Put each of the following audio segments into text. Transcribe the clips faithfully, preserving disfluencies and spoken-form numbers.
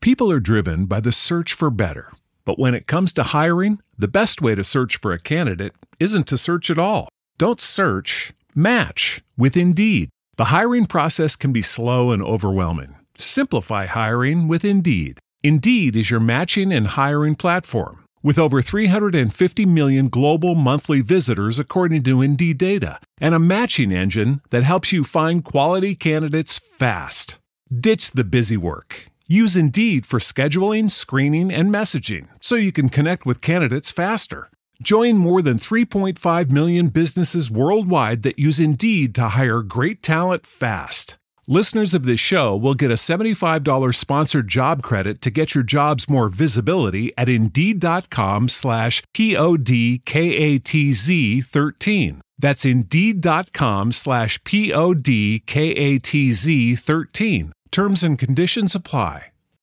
People are driven by the search for better. But when it comes to hiring, the best way to search for a candidate isn't to search at all. Don't search, match with Indeed. The hiring process can be slow and overwhelming. Simplify hiring with Indeed. Indeed is your matching and hiring platform. With over three hundred fifty million global monthly visitors according to Indeed data, and a matching engine that helps you find quality candidates fast. Ditch the busy work. Use Indeed for scheduling, screening, and messaging so you can connect with candidates faster. Join more than three point five million businesses worldwide that use Indeed to hire great talent fast. Listeners of this show will get a seventy-five dollars sponsored job credit to get your jobs more visibility at Indeed.com slash P-O-D-K-A-T-Z 13. That's Indeed.com slash P-O-D-K-A-T-Z 13. Terms and conditions apply.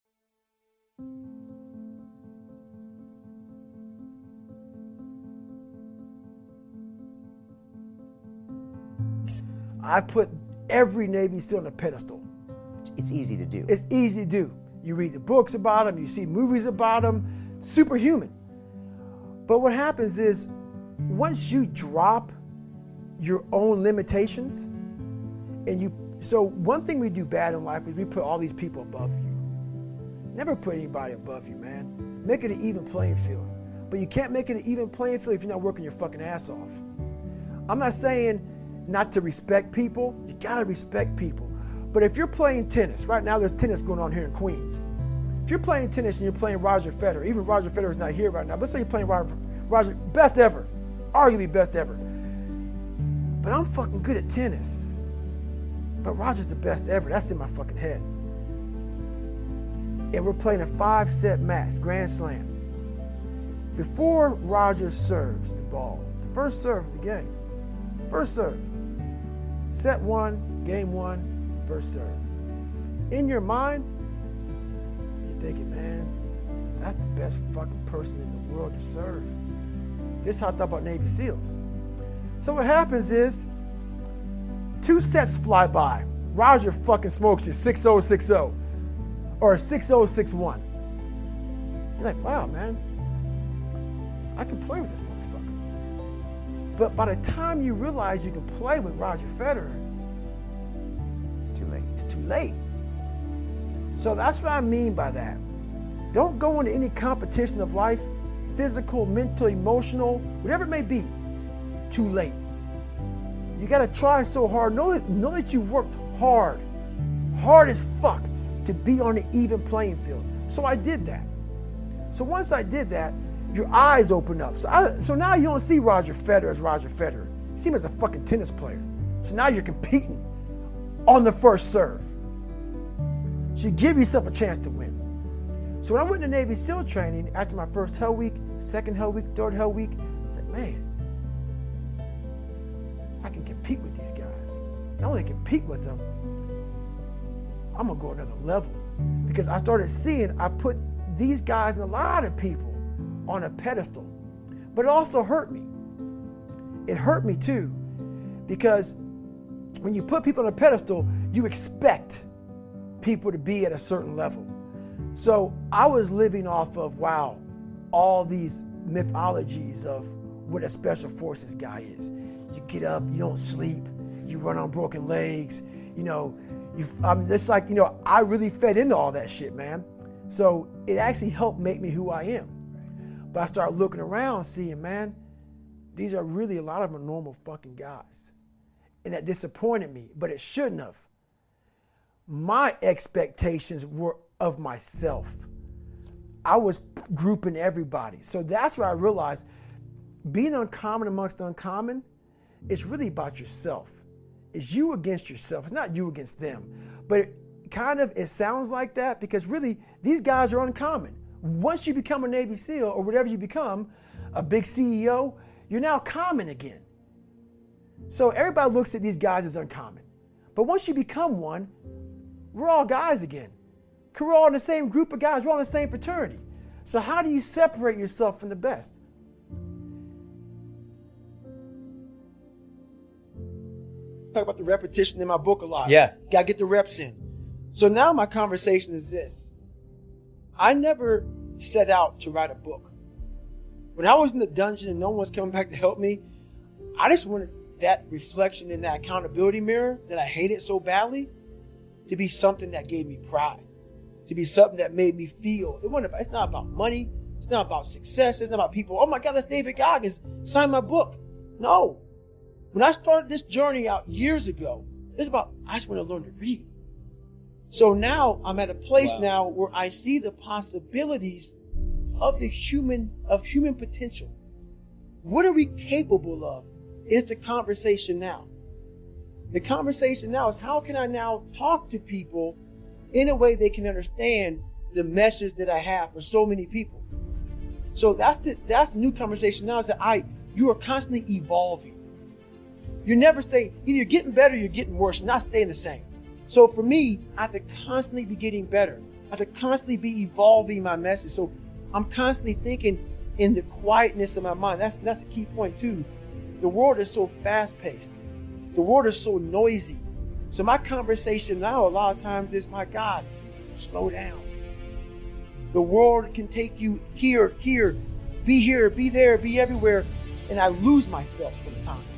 I put every Navy SEAL on a pedestal. It's easy to do. It's easy to do. You read the books about them, you see movies about them, superhuman. But what happens is, once you drop your own limitations, and you, so one thing we do bad in life is we put all these people above you. Never put anybody above you, man. Make it an even playing field. But you can't make it an even playing field if you're not working your fucking ass off. I'm not saying not to respect people. You gotta respect people. But if you're playing tennis, right now there's tennis going on here in Queens. If you're playing tennis and you're playing Roger Federer, even Roger Federer's not here right now, but let's say you're playing Roger, Roger, best ever, arguably best ever. But I'm fucking good at tennis. But Roger's the best ever. That's in my fucking head. And we're playing a five-set match, Grand Slam. Before Roger serves the ball, the first serve of the game, first serve, set one, game one, first serve. In your mind, you're thinking, man, that's the best fucking person in the world to serve. This is how I thought about Navy SEALs. So what happens is, two sets fly by. Roger fucking smokes you six oh six oh or six oh six one. You're like, wow, man, I can play with this motherfucker. But by the time you realize you can play with Roger Federer, It's too late. it's too late. So that's what I mean by that. Don't go into any competition of life, physical, mental, emotional, whatever it may be, too late. You gotta try so hard. Know that, know that you've worked hard, hard as fuck, to be on an even playing field. So I did that. So once I did that, your eyes open up. So, I, so now you don't see Roger Federer as Roger Federer. You see him as a fucking tennis player. So now you're competing on the first serve. So you give yourself a chance to win. So when I went to Navy SEAL training, after my first Hell Week, second Hell Week, third Hell Week, I was like, man, I can compete with these guys. Not only compete with them, I'm gonna go another level. Because I started seeing, I put these guys and a lot of people on a pedestal. But it also hurt me. It hurt me too, because when you put people on a pedestal, you expect people to be at a certain level. So I was living off of, wow, all these mythologies of what a special forces guy is. You get up, you don't sleep, you run on broken legs, you know, you, I'm just like, you know, I really fed into all that shit, man. So it actually helped make me who I am. But I started looking around, seeing, man, these are really, a lot of them are normal fucking guys. And that disappointed me, but it shouldn't have. My expectations were of myself. I was grouping everybody. So that's where I realized being uncommon amongst uncommon is really about yourself. It's you against yourself. It's not you against them. But it kind of, it sounds like that because really these guys are uncommon. Once you become a Navy SEAL or whatever you become, a big C E O, you're now common again. So everybody looks at these guys as uncommon. But once you become one, we're all guys again. We're all in the same group of guys. We're all in the same fraternity. So how do you separate yourself from the best? Talk about the repetition in my book a lot. Yeah. Got to get the reps in. So now my conversation is this. I never set out to write a book. When I was in the dungeon and no one was coming back to help me, I just wanted that reflection in that accountability mirror that I hated so badly to be something that gave me pride, to be something that made me feel. It wasn't about, it's not about money. It's not about success. It's not about people. Oh my God, that's David Goggins. Sign my book. No. When I started this journey out years ago, it's about, I just want to learn to read. So now I'm at a place wow. now where I see the possibilities of the human, of human potential. What are we capable of? Is the conversation now. The conversation now is how can I now talk to people in a way they can understand the message that I have for so many people. So that's the that's the new conversation now is that I you are constantly evolving. You never stay, either you're getting better or you're getting worse, you're not staying the same. So for me, I have to constantly be getting better. I have to constantly be evolving my message. So I'm constantly thinking in the quietness of my mind. That's that's a key point too. The world is so fast-paced. The world is so noisy. So my conversation now a lot of times is, my God, slow down. The world can take you here, here, be here, be there, be everywhere, and I lose myself sometimes.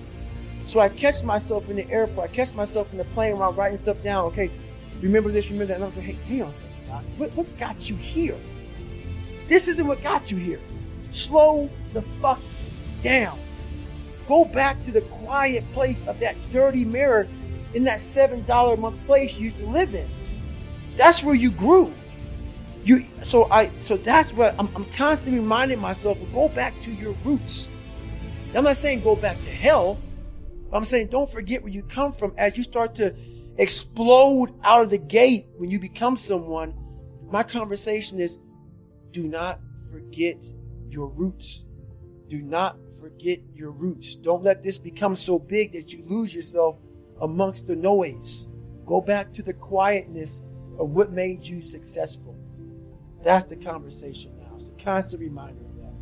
So I catch myself in the airport, I catch myself in the plane while I'm writing stuff down. Okay, remember this, remember that. And I'm like, hey, hang on a second, God. What, what got you here? This isn't what got you here. Slow the fuck down. Go back to the quiet place of that dirty mirror in that seven dollars a month place you used to live in. That's where you grew. You, so I, so that's what I'm, I'm constantly reminding myself of. Go back to your roots. I'm not saying go back to hell. I'm saying don't forget where you come from as you start to explode out of the gate when you become someone. My conversation is, do not forget your roots. Do not forget your roots. Don't let this become so big that you lose yourself amongst the noise. Go back to the quietness of what made you successful. That's the conversation now. It's a constant reminder of that.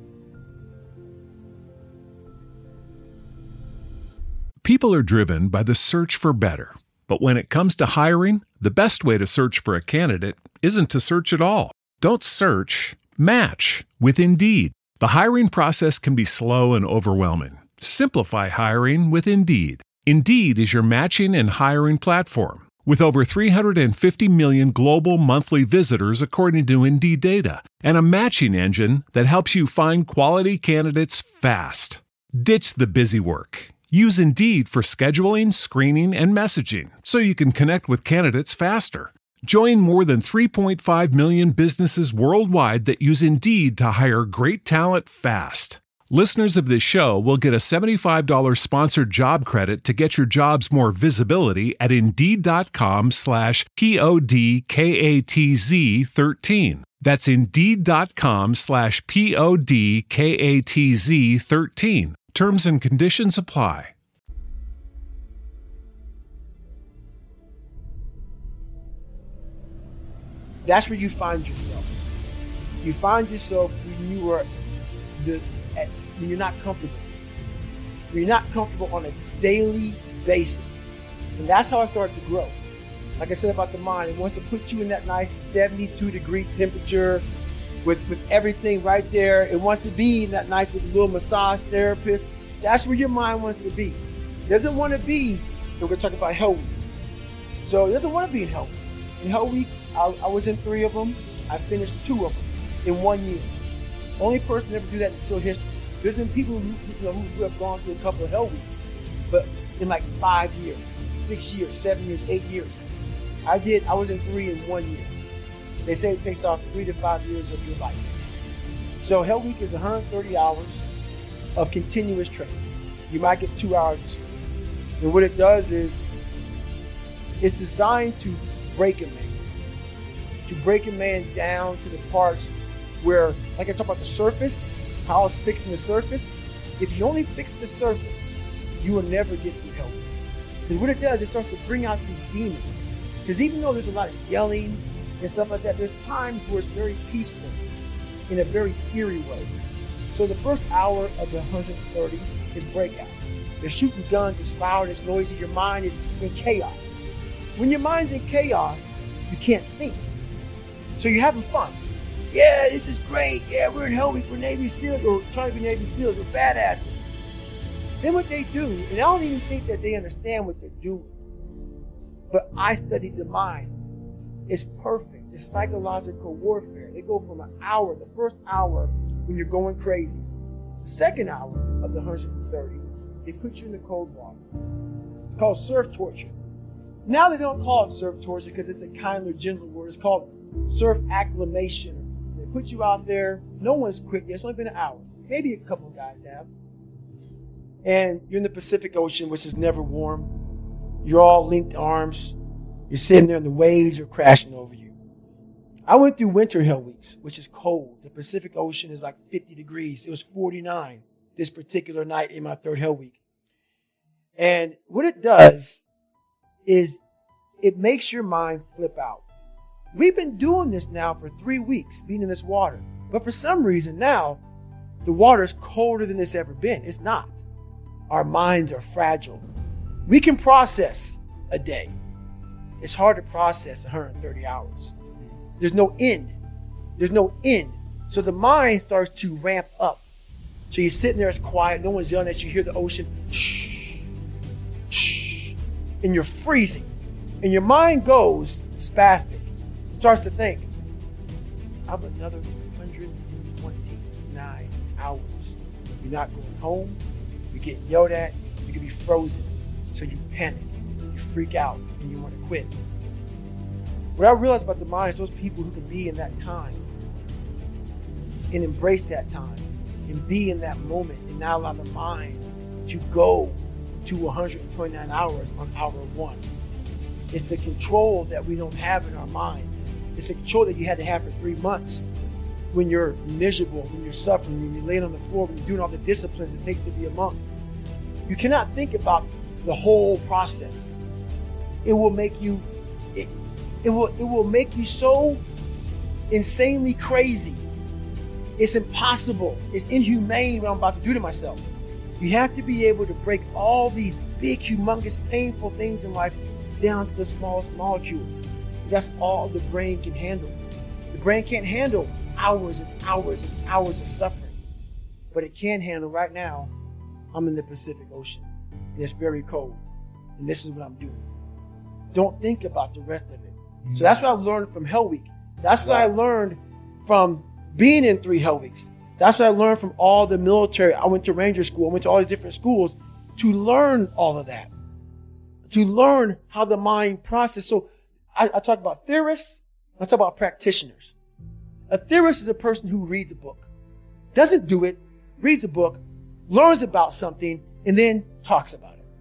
People are driven by the search for better. But when it comes to hiring, the best way to search for a candidate isn't to search at all. Don't search, match with Indeed. The hiring process can be slow and overwhelming. Simplify hiring with Indeed. Indeed is your matching and hiring platform. With over three hundred fifty million global monthly visitors according to Indeed data, and a matching engine that helps you find quality candidates fast. Ditch the busy work. Use Indeed for scheduling, screening, and messaging so you can connect with candidates faster. Join more than three point five million businesses worldwide that use Indeed to hire great talent fast. Listeners of this show will get a seventy-five dollars sponsored job credit to get your jobs more visibility at Indeed.com slash P-O-D-K-A-T-Z 13. That's Indeed.com slash P-O-D-K-A-T-Z 13. Terms and conditions apply. That's where you find yourself. You find yourself when you are the at, when you're not comfortable. When you're not comfortable on a daily basis. And that's how I started to grow. Like I said about the mind, it wants to put you in that nice seventy-two degree temperature with, with everything right there. It wants to be in that nice with a little massage therapist. That's where your mind wants to be. It doesn't want to be, so we're going to talk about Hell Week. So it doesn't want to be in Hell Week. In Hell Week, I, I was in three of them. I finished two of them in one year. Only person to ever do that in still history. There's been people who, you know, who have gone through a couple of Hell Weeks, but in like five years, six years, seven years, eight years. I did, I was in three in one year. They say it takes off three to five years of your life. So Hell Week is one hundred thirty hours of continuous training. You might get two hours of sleep. And what it does is, it's designed to break a man. To break a man down to the parts where, like I talk about the surface, how I was fixing the surface. If you only fix the surface, you will never get through Hell Week. Because what it does, it starts to bring out these demons. Because even though there's a lot of yelling and stuff like that, there's times where it's very peaceful in a very eerie way. So the first hour of the one hundred thirty is breakout. They're shooting guns, it's loud, it's noisy, your mind is in chaos. When your mind's in chaos, you can't think. So you're having fun. Yeah, this is great. Yeah, we're in Hell Week. We're Navy SEALs. We're trying to be Navy SEAls. We're badasses. Then what they do, and I don't even think that they understand what they're doing, but I studied the mind. It's perfect. It's psychological warfare. They go from an hour, the first hour when you're going crazy, the second hour of the one hundred thirty, they put you in the cold water. It's called surf torture. Now they don't call it surf torture because it's a kinder, gentler word. It's called surf acclimation. They put you out there. No one's quit yet. It's only been an hour. Maybe a couple of guys have. And you're in the Pacific Ocean, which is never warm. You're all linked arms. You're sitting there and the waves are crashing over you. I went through winter Hell Weeks, which is cold. The Pacific Ocean is like fifty degrees. It was forty-nine this particular night in my third Hell Week. And what it does is it makes your mind flip out. We've been doing this now for three weeks, being in this water. But for some reason now, the water is colder than it's ever been. It's not. Our minds are fragile. We can process a day. It's hard to process one hundred thirty hours. There's no end. There's no end. So the mind starts to ramp up. So you're sitting there, it's quiet, no one's yelling at you, you hear the ocean, shh, shh, and you're freezing. And your mind goes spastic. It starts to think, I have another one hundred twenty-nine hours. You're not going home, you're getting yelled at, you can be frozen. So you panic, you freak out, and you want to quit. What I realized about the mind is those people who can be in that time and embrace that time and be in that moment and not allow the mind to go to one hundred twenty-nine hours on hour one. It's the control that we don't have in our minds. It's the control that you had to have for three months when you're miserable, when you're suffering, when you're laying on the floor, when you're doing all the disciplines it takes to be a monk. You cannot think about the whole process. It will make you it, it will it will make you so insanely crazy. It's impossible. It's inhumane what I'm about to do to myself. You have to be able to break all these big, humongous, painful things in life down to the smallest molecule. That's all the brain can handle. The brain can't handle hours and hours and hours of suffering. But it can handle right now, I'm in the Pacific Ocean. And it's very cold. And this is what I'm doing. Don't think about the rest of it. So that's what I learned from Hell Week. That's what I learned from being in three Hell Weeks. That's what I learned from all the military. I went to Ranger School. I went to all these different schools to learn all of that. To learn how the mind processes. So I, I talk about theorists. I talk about practitioners. A theorist is a person who reads a book. Doesn't do it. Reads a book. Learns about something. And then talks about it.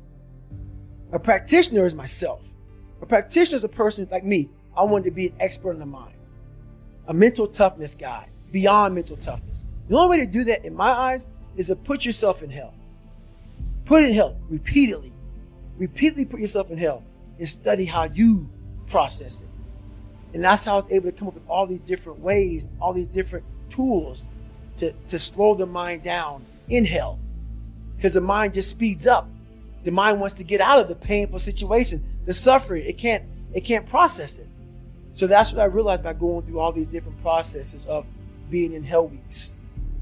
A practitioner is myself. A practitioner is a person like me. I wanted to be an expert in the mind. A mental toughness guy. Beyond mental toughness. The only way to do that in my eyes is to put yourself in hell. Put it in hell repeatedly. Repeatedly put yourself in hell and study how you process it. And that's how I was able to come up with all these different ways, all these different tools to, to slow the mind down in hell. Because the mind just speeds up. The mind wants to get out of the painful situation, the suffering. It can't, it can't process it. So that's what I realized by going through all these different processes of being in Hell Weeks.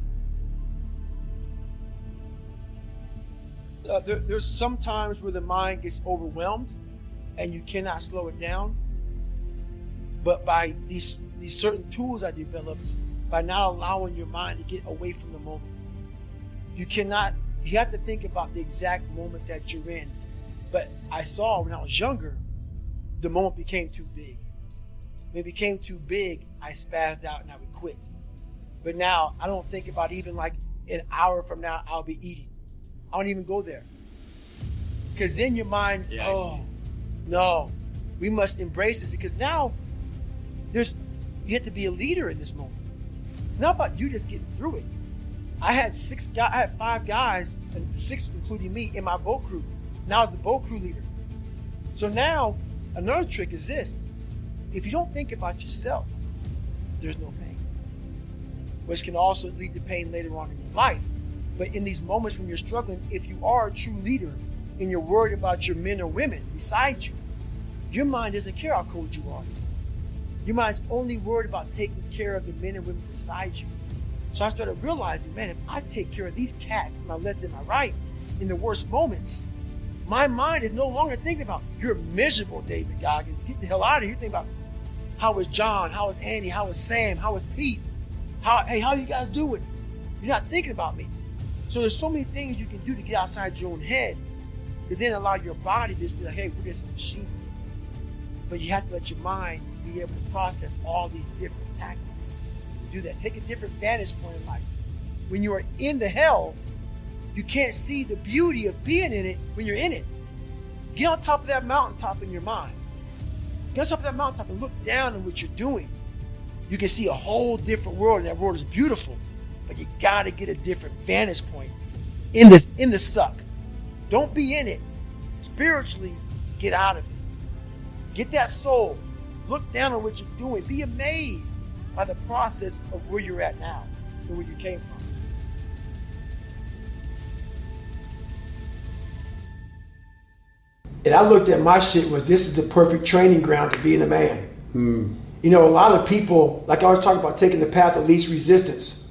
Uh, there, there's some times where the mind gets overwhelmed and you cannot slow it down. But by these these certain tools I developed, by now allowing your mind to get away from the moment, you cannot. You have to think about the exact moment that you're in. But I saw when I was younger, the moment became too big. When it became too big, I spazzed out and I would quit. But now I don't think about even like an hour from now I'll be eating. I don't even go there. Because then your mind, yeah, oh, no, we must embrace this. Because now there's, you have to be a leader in this moment. It's not about you just getting through it. I had six guys, I had five guys, and six including me, in my boat crew. Now I was the boat crew leader. So now another trick is this: if you don't think about yourself, there's no pain, which can also lead to pain later on in your life. But in these moments when you're struggling, if you are a true leader and you're worried about your men or women beside you, your mind doesn't care how cold you are. You might only worried about taking care of the men and women beside you. So I started realizing, man, if I take care of these cats and I let them right in the worst moments, my mind is no longer thinking about, you're miserable, David Goggins. Get the hell out of here. You're thinking about, how is John? How is Andy? How is Sam? How is Pete? How, hey, how are you guys doing? You're not thinking about me. So there's so many things you can do to get outside your own head to then allow your body to just be like, hey, we're just a machine. But you have to let your mind be able to process all these different tactics. Do that. Take a different vantage point in life. When you are in the hell, you can't see the beauty of being in it when you're in it. Get on top of that mountaintop in your mind. Get on top of that mountaintop and look down on what you're doing. You can see a whole different world, and that world is beautiful. But you gotta get a different vantage point in this in the suck. Don't be in it. Spiritually, get out of it. Get that soul. Look down on what you're doing. Be amazed by the process of where you're at now and where you came from. And I looked at my shit was, this is the perfect training ground to being a man. Hmm. You know, a lot of people, like I was talking about taking the path of least resistance.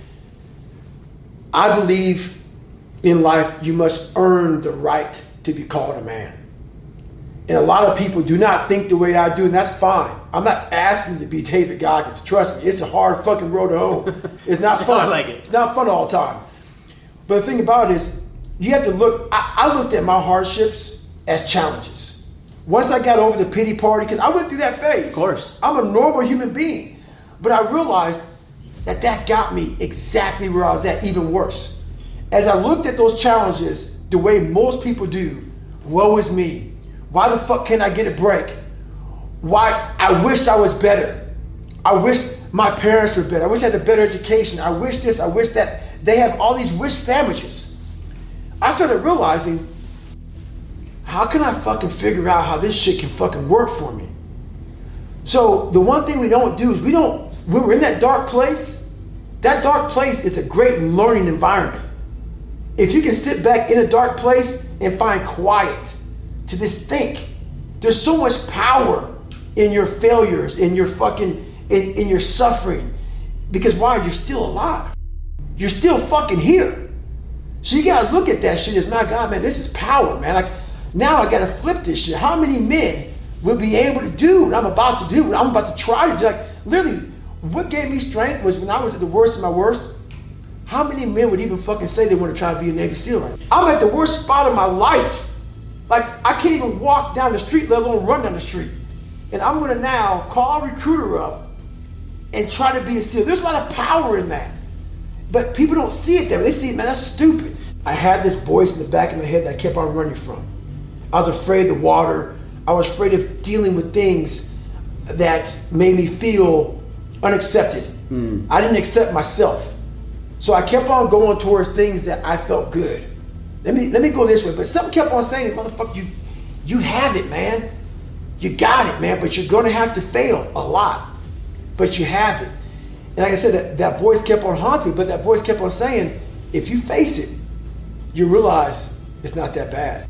I believe in life you must earn the right to be called a man. And a lot of people do not think the way I do, and that's fine. I'm not asking to be David Goggins. Trust me, it's a hard fucking road to hoe. It's not fun. Like it. It's not fun all the time. But the thing about it is, you have to look, I, I looked at my hardships as challenges. Once I got over the pity party, because I went through that phase. Of course. I'm a normal human being. But I realized that that got me exactly where I was at, even worse. As I looked at those challenges the way most people do, woe is me. Why the fuck can't I get a break? Why, I wish I was better. I wish my parents were better. I wish I had a better education. I wish this, I wish that. They have all these wish sandwiches. I started realizing, how can I fucking figure out how this shit can fucking work for me? So the one thing we don't do is we don't, when we're in that dark place, that dark place is a great learning environment. If you can sit back in a dark place and find quiet to just think, there's so much power in your failures, in your fucking, in, in your suffering. Because why? You're still alive. You're still fucking here. So you gotta look at that shit as, my God, man, this is power, man. Like, now I gotta flip this shit. How many men will be able to do what I'm about to do, what I'm about to try to do? Like, literally, what gave me strength was when I was at the worst of my worst, how many men would even fucking say they want to try to be a Navy SEAL right now? I'm at the worst spot of my life. Like, I can't even walk down the street, let alone run down the street. And I'm gonna now call a recruiter up and try to be a SEAL. There's a lot of power in that. But people don't see it there. They see it, man, that's stupid. I had this voice in the back of my head that I kept on running from. I was afraid of the water. I was afraid of dealing with things that made me feel unaccepted. Mm. I didn't accept myself. So I kept on going towards things that I felt good. Let me let me go this way. But something kept on saying, motherfucker, you, you have it, man. You got it, man, but you're gonna have to fail a lot. But you have it. And like I said, that, that voice kept on haunting me, but that voice kept on saying, if you face it, you realize it's not that bad.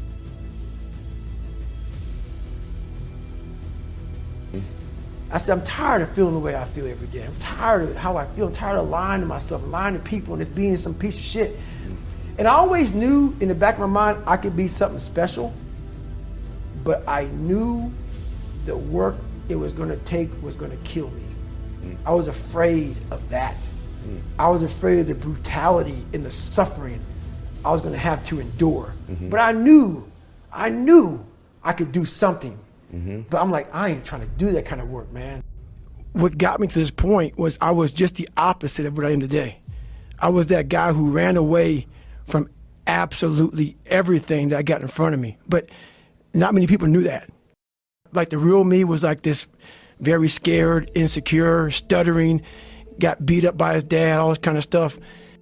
I said, I'm tired of feeling the way I feel every day. I'm tired of how I feel. I'm tired of lying to myself, lying to people, and just being some piece of shit. And I always knew in the back of my mind I could be something special, but I knew the work it was gonna take was gonna kill me. Mm. I was afraid of that. Mm. I was afraid of the brutality and the suffering I was gonna have to endure. Mm-hmm. But I knew, I knew I could do something. Mm-hmm. But I'm like, I ain't trying to do that kind of work, man. What got me to this point was I was just the opposite of what I am today. I was that guy who ran away from absolutely everything that I got in front of me. But not many people knew that. Like, the real me was like this very scared, insecure, stuttering, got beat up by his dad, all this kind of stuff.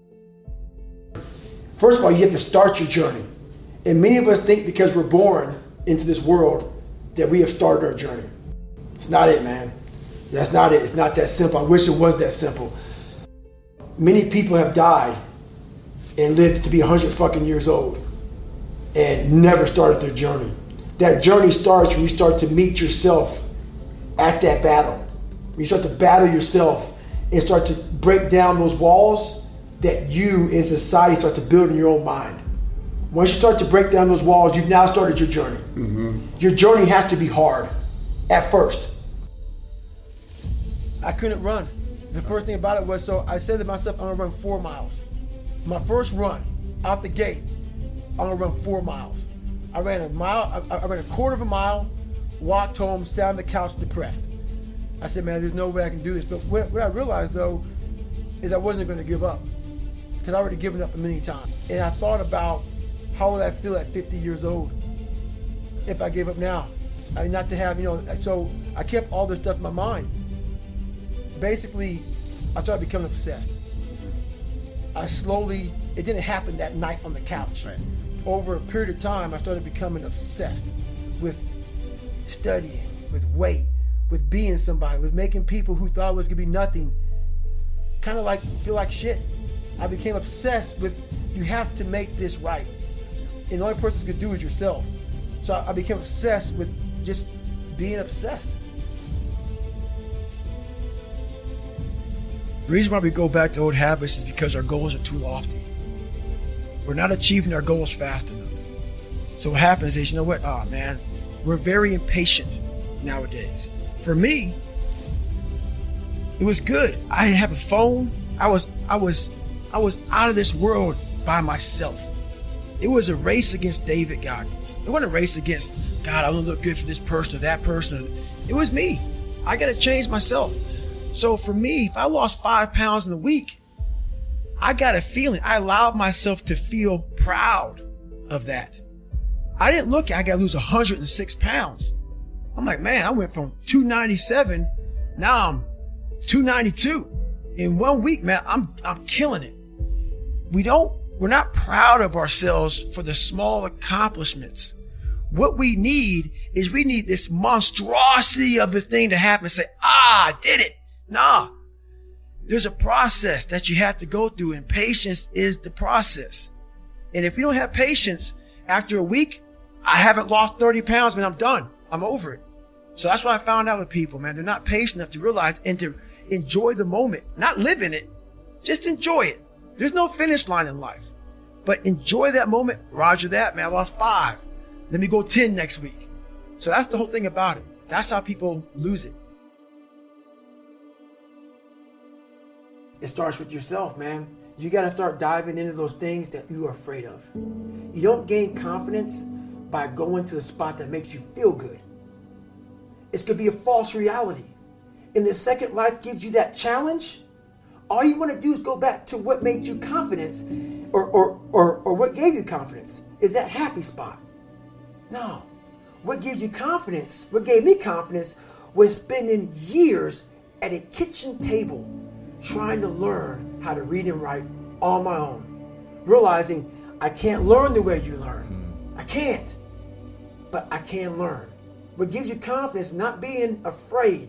First of all, you have to start your journey. And many of us think because we're born into this world that we have started our journey. It's not it, man. That's not it. It's not that simple. I wish it was that simple. Many people have died and lived to be one hundred fucking years old and never started their journey. That journey starts when you start to meet yourself at that battle. When you start to battle yourself and start to break down those walls that you in society start to build in your own mind. Once you start to break down those walls, you've now started your journey. Mm-hmm. Your journey has to be hard at first. I couldn't run. The first thing about it was, so I said to myself, I'm gonna run four miles. My first run out the gate, I'm gonna run four miles. I ran a mile, I, I ran a quarter of a mile, walked home, sat on the couch depressed. I said, man, there's no way I can do this. But what, what I realized though, is I wasn't gonna give up. Because I already given up a million times. And I thought about, how would I feel at fifty years old if I gave up now? I mean, not to have, you know, so I kept all this stuff in my mind. Basically, I started becoming obsessed. I slowly, it didn't happen that night on the couch. Right. Over a period of time, I started becoming obsessed with studying, with weight, with being somebody, with making people who thought I was gonna be nothing kind of like feel like shit. I became obsessed with, you have to make this right. And the only person who could do it is yourself. So I became obsessed with just being obsessed. The reason why we go back to old habits is because our goals are too lofty. We're not achieving our goals fast enough. So what happens is, you know what? Oh man, we're very impatient nowadays. For me, it was good. I didn't have a phone. I was, I was, I was out of this world by myself. It was a race against David Goggins. It wasn't a race against, God, I want to look good for this person or that person. It was me. I got to change myself. So for me, if I lost five pounds in a week, I got a feeling. I allowed myself to feel proud of that. I didn't look at, I got to lose one hundred six pounds. I'm like, man, I went from two ninety-seven, now I'm two ninety-two. In one week, man, I'm I'm killing it. We don't, we're not proud of ourselves for the small accomplishments. What we need is we need this monstrosity of the thing to happen and say, ah, I did it. Nah. There's a process that you have to go through, and patience is the process. And if we don't have patience, after a week, I haven't lost thirty pounds, man, I'm done. I'm over it. So that's what I found out with people, man. They're not patient enough to realize and to enjoy the moment. Not live in it. Just enjoy it. There's no finish line in life. But enjoy that moment. Roger that, man. I lost five. Let me go ten next week. So that's the whole thing about it. That's how people lose it. It starts with yourself, man. You got to start diving into those things that you are afraid of. You don't gain confidence by going to the spot that makes you feel good. It's going to be a false reality. And the second life gives you that challenge, all you want to do is go back to what made you confidence or, or, or, or what gave you confidence. Is that happy spot? No. What gives you confidence, what gave me confidence, was spending years at a kitchen table trying to learn how to read and write on my own. Realizing I can't learn the way you learn. I can't. But I can learn. What gives you confidence, not being afraid,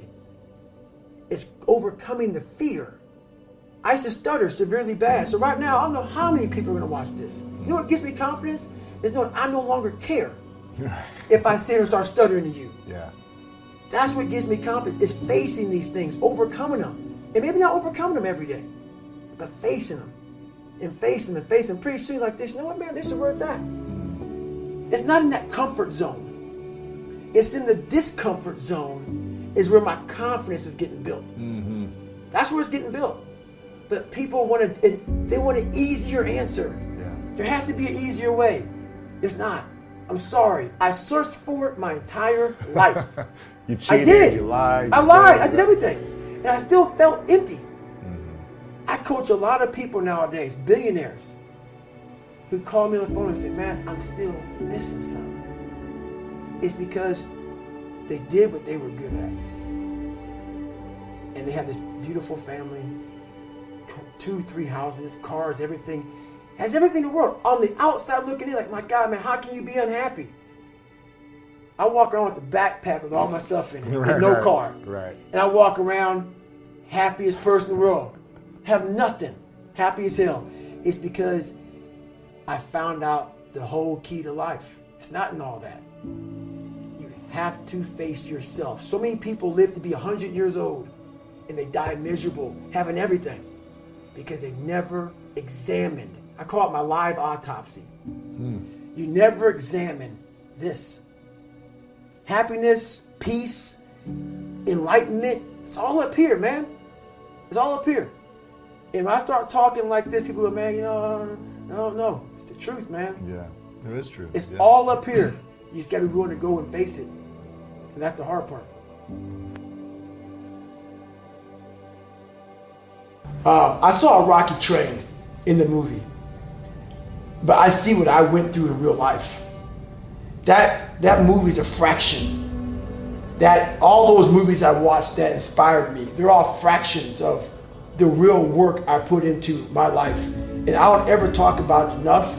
is overcoming the fear. I used to stutter severely bad. So right now, I don't know how many people are going to watch this. You know what gives me confidence? Is knowing I no longer care if I sit here and start stuttering to you. Yeah. That's what gives me confidence, is facing these things, overcoming them. And maybe not overcoming them every day, but facing them and facing them and facing them. Pretty soon like this, you know what, man, this is where it's at. It's not in that comfort zone. It's in the discomfort zone is where my confidence is getting built. Mm-hmm. That's where it's getting built. But people want to, they want an easier answer. Yeah. There has to be an easier way. There's not. I'm sorry. I searched for it my entire life. You cheated, I did. You lied. I you lied. did. I did everything. And I still felt empty. Mm-hmm. I coach a lot of people nowadays, billionaires, who call me on the phone and say, man, I'm still missing something. It's because they did what they were good at. And they have this beautiful family, two, three houses, cars, everything. Has everything in the world. On the outside looking in, like, my God, man, how can you be unhappy? I walk around with a backpack with all my stuff in it, right, and no right, car. Right. And I walk around, happiest person in the world. Have nothing. Happy as hell. It's because I found out the whole key to life. It's not in all that. You have to face yourself. So many people live to be one hundred years old. and they die miserable, having everything, because they never examined. I call it my live autopsy. Mm. You never examine this. Happiness, peace, enlightenment, it's all up here, man. It's all up here. And when I start talking like this, people go, man, you know, no, no, it's the truth, man. Yeah, it is true. It's yeah. all up here. You just got to be willing to go and face it. And that's the hard part. Uh, I saw Rocky train in the movie, but I see what I went through in real life. That that movie's a fraction. That all those movies I watched that inspired me, they're all fractions of the real work I put into my life. And I don't ever talk about it enough.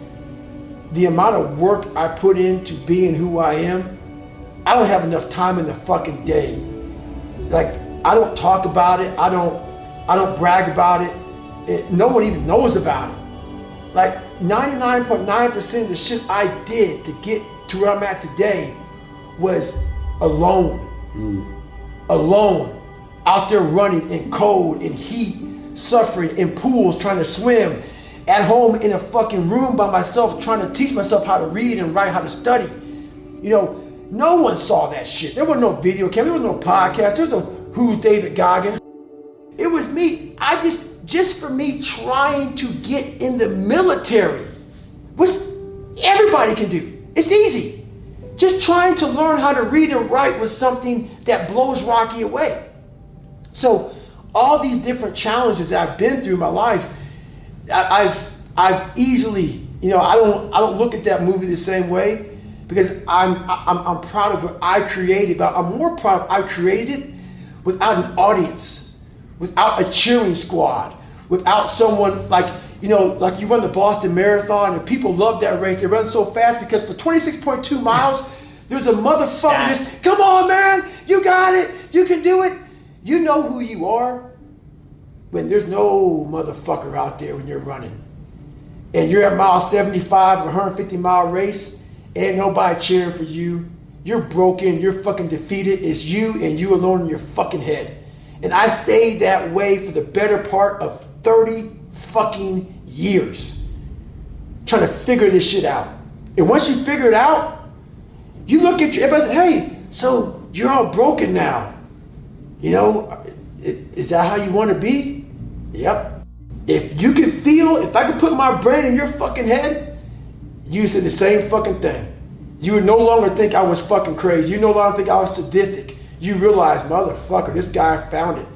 The amount of work I put into being who I am, I don't have enough time in the fucking day. Like, I don't talk about it. I don't I don't brag about it. it no one even knows about it. Like ninety-nine point nine percent of the shit I did to get to where I'm at today was alone. Mm. Alone. Out there running in cold, in heat, suffering, in pools, trying to swim. At home in a fucking room by myself, trying to teach myself how to read and write, how to study. You know, no one saw that shit. There was no video camera, there was no podcast, there was no Who's David Goggins. It was me. I just, just for me trying to get in the military, which everybody can do. It's easy. Just trying to learn how to read and write was something that blows Rocky away. So all these different challenges that I've been through in my life, I, I've I've easily, you know, I don't I don't look at that movie the same way, because I'm I'm I'm proud of what I created, but I'm more proud of I created it without an audience, without a cheering squad, without someone like, you know, like you run the Boston Marathon and people love that race. They run so fast because for twenty-six point two miles, there's a motherfucker just, come on, man, you got it, you can do it. You know who you are when there's no motherfucker out there when you're running. And you're at mile seventy-five, a one hundred fifty mile race, ain't nobody cheering for you. You're broken, you're fucking defeated. It's you and you alone in your fucking head. And I stayed that way for the better part of thirty fucking years. Trying to figure this shit out. And once you figure it out, you look at your, everybody say, hey, so you're all broken now. You know, is that how you want to be? Yep. If you can feel, if I could put my brain in your fucking head, you said the same fucking thing. You would no longer think I was fucking crazy. You no longer think I was sadistic. You realize, motherfucker, this guy found it.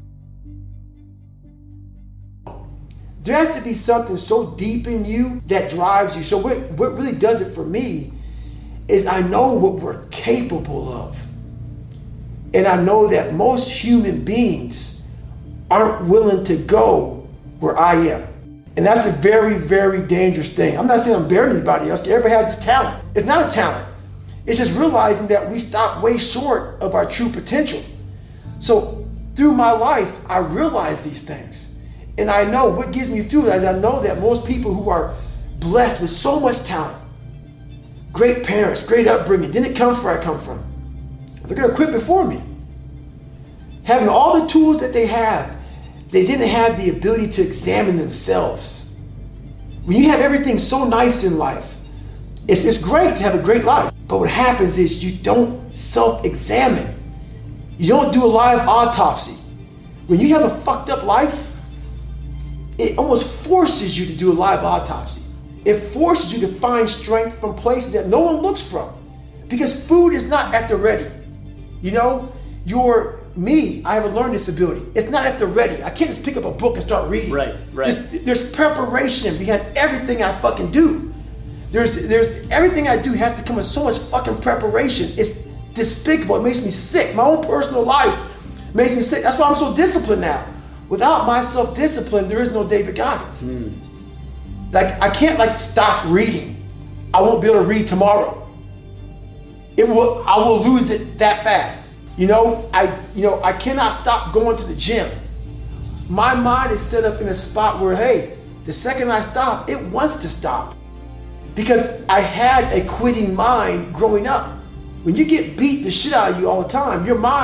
There has to be something so deep in you that drives you. So what, what really does it for me is I know what we're capable of. And I know that most human beings aren't willing to go where I am. And that's a very, very dangerous thing. I'm not saying I'm better than anybody else. Everybody has this talent. It's not a talent. It's just realizing that we stop way short of our true potential. So through my life, I realize these things. And I know what gives me fuel is I know that most people who are blessed with so much talent, great parents, great upbringing, didn't come from where I come from. They're going to quit before me. Having all the tools that they have, they didn't have the ability to examine themselves. When you have everything so nice in life, it's, it's great to have a great life. But what happens is you don't self-examine. You don't do a live autopsy. When you have a fucked up life, it almost forces you to do a live autopsy. It forces you to find strength from places that no one looks from. Because food is not at the ready. You know, you're me, I have a learning disability. It's not at the ready. I can't just pick up a book and start reading. Right, right. There's, there's preparation behind everything I fucking do. There's, there's everything I do has to come with so much fucking preparation. It's despicable. It makes me sick. My own personal life makes me sick. That's why I'm so disciplined now. Without my self-discipline, there is no David Goggins. Mm. Like, I can't like stop reading. I won't be able to read tomorrow. It will, I will lose it that fast. You know, I, you know, I cannot stop going to the gym. My mind is set up in a spot where, hey, the second I stop, it wants to stop. Because I had a quitting mind growing up. When you get beat the shit out of you all the time, your mind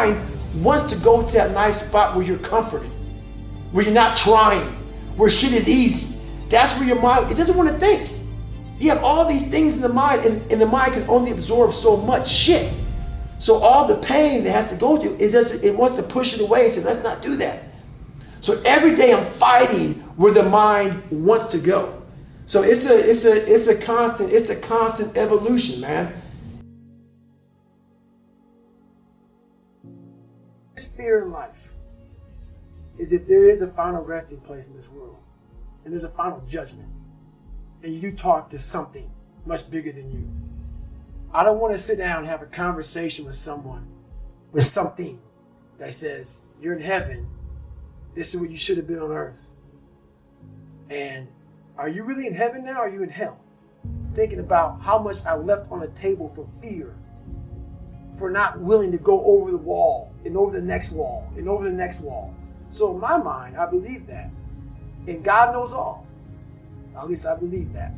wants to go to that nice spot where you're comforted, where you're not trying, where shit is easy. That's where your mind, it doesn't want to think. You have all these things in the mind, and, and the mind can only absorb so much shit. So all the pain it has to go through, it doesn't, it wants to push it away and say, let's not do that. So every day I'm fighting where the mind wants to go. So it's a it's a it's a constant, it's a constant evolution, man. Fear in life is if there is a final resting place in this world, and there's a final judgment, and you do talk to something much bigger than you. I don't want to sit down and have a conversation with someone, with something that says, you're in heaven, this is where you should have been on earth. And are you really in heaven now, or are you in hell? Thinking about how much I left on the table for fear, for not willing to go over the wall, and over the next wall, and over the next wall. So in my mind, I believe that. And God knows all. At least I believe that.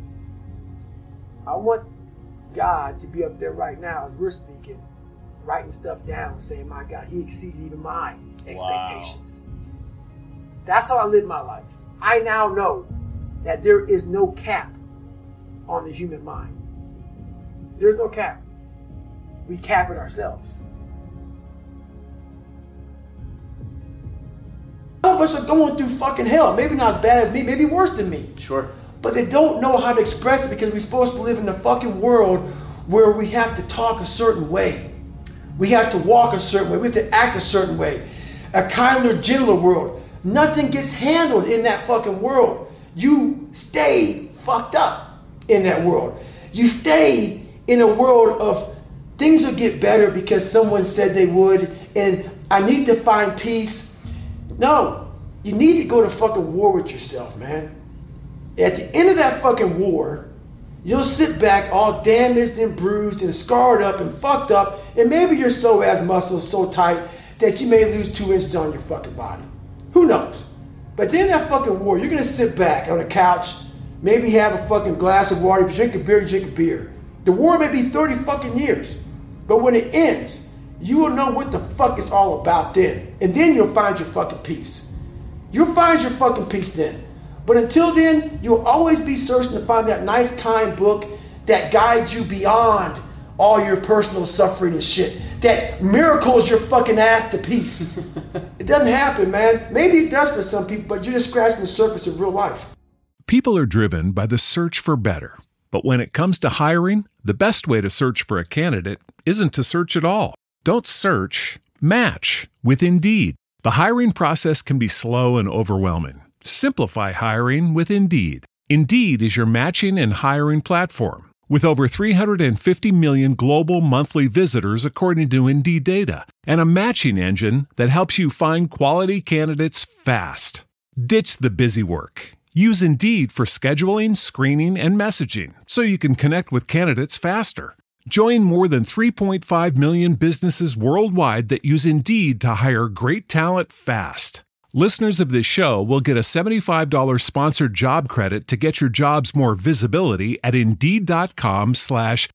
I want God to be up there right now as we're speaking, writing stuff down, saying, my God, he exceeded even my expectations. Wow. That's how I live my life. I now know that there is no cap on the human mind. There's no cap. We cap it ourselves. Some of us are going through fucking hell. Maybe not as bad as me, maybe worse than me. Sure. But they don't know how to express it because we're supposed to live in a fucking world where we have to talk a certain way. We have to walk a certain way. We have to act a certain way. A kinder, gentler world. Nothing gets handled in that fucking world. You stay fucked up in that world. You stay in a world of things will get better because someone said they would, and I need to find peace. No, you need to go to fucking war with yourself, man. At the end of that fucking war, you'll sit back all damaged and bruised and scarred up and fucked up, and maybe your psoas muscles so tight that you may lose two inches on your fucking body. Who knows? But then that fucking war, you're gonna sit back on a couch, maybe have a fucking glass of water. If you drink a beer, you drink a beer. The war may be thirty fucking years, but when it ends, you will know what the fuck it's all about then. And then you'll find your fucking peace. You'll find your fucking peace then. But until then, you'll always be searching to find that nice, kind book that guides you beyond all your personal suffering and shit. That miracles your fucking ass to peace. It doesn't happen, man. Maybe it does for some people, but you're just scratching the surface of real life. People are driven by the search for better. But when it comes to hiring, the best way to search for a candidate isn't to search at all. Don't search, match with Indeed. The hiring process can be slow and overwhelming. Simplify hiring with Indeed. Indeed is your matching and hiring platform. With over three hundred fifty million global monthly visitors according to Indeed data, and a matching engine that helps you find quality candidates fast. Ditch the busy work. Use Indeed for scheduling, screening, and messaging so you can connect with candidates faster. Join more than three point five million businesses worldwide that use Indeed to hire great talent fast. Listeners of this show will get a seventy-five dollars sponsored job credit to get your jobs more visibility at Indeed.com slash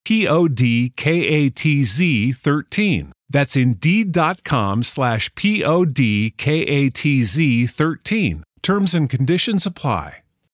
P-O-D-K-A-T-Z 13. That's Indeed.com slash P-O-D-K-A-T-Z 13. Terms and conditions apply.